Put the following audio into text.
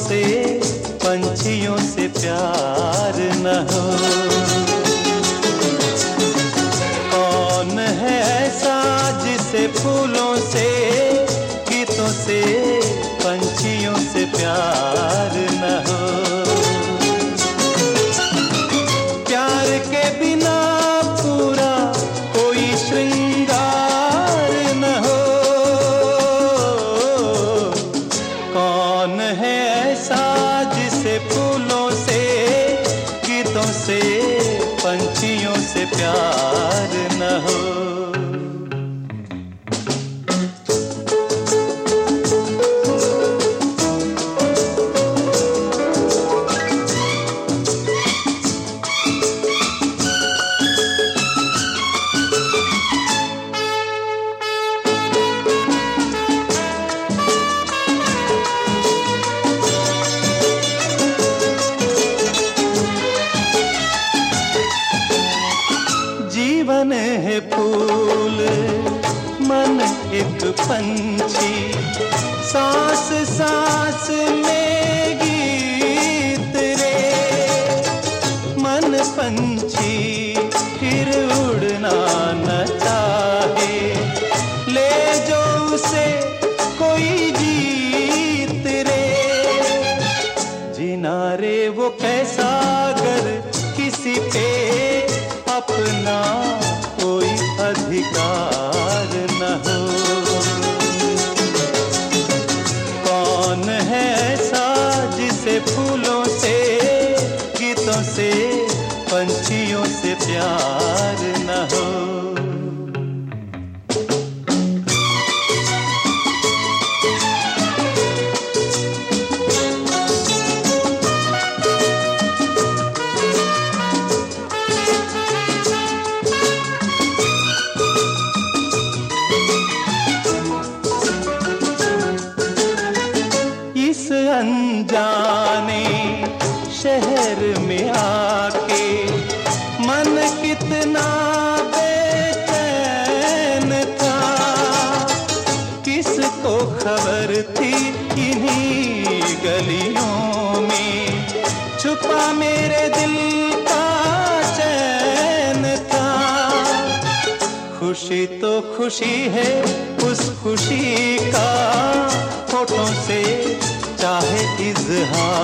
से पंछियों से प्यार न हो। कौन है ऐसा जिसे फूलों से गीतों से पंछियों से प्यार न हो। प्यार के बिना पूरा कोई श्रृंगार न हो। कौन है ऐसा जिसे फूलों से गीतों से पंछियों से प्यार न हो। जीवन है फूल, मन एक पंछी, सांस सांस में गीत रे। मन पंछी फिर उड़ना न चाहे, ले जो उसे कोई जीत रे। जीना रे वो कैसा अगर किसी पे अपना कोई अधिकार न हो। कौन है ऐसा जिसे फूलों से गीतों से पंछियों से प्यार न हो। इस अनजाने शहर में आके मन कितना बेचैन था। किसको खबर थी इन्हीं गलियों में छुपा मेरे दिल का चैन था। खुशी तो खुशी है उस खुशी का होठों से चाहे इजहार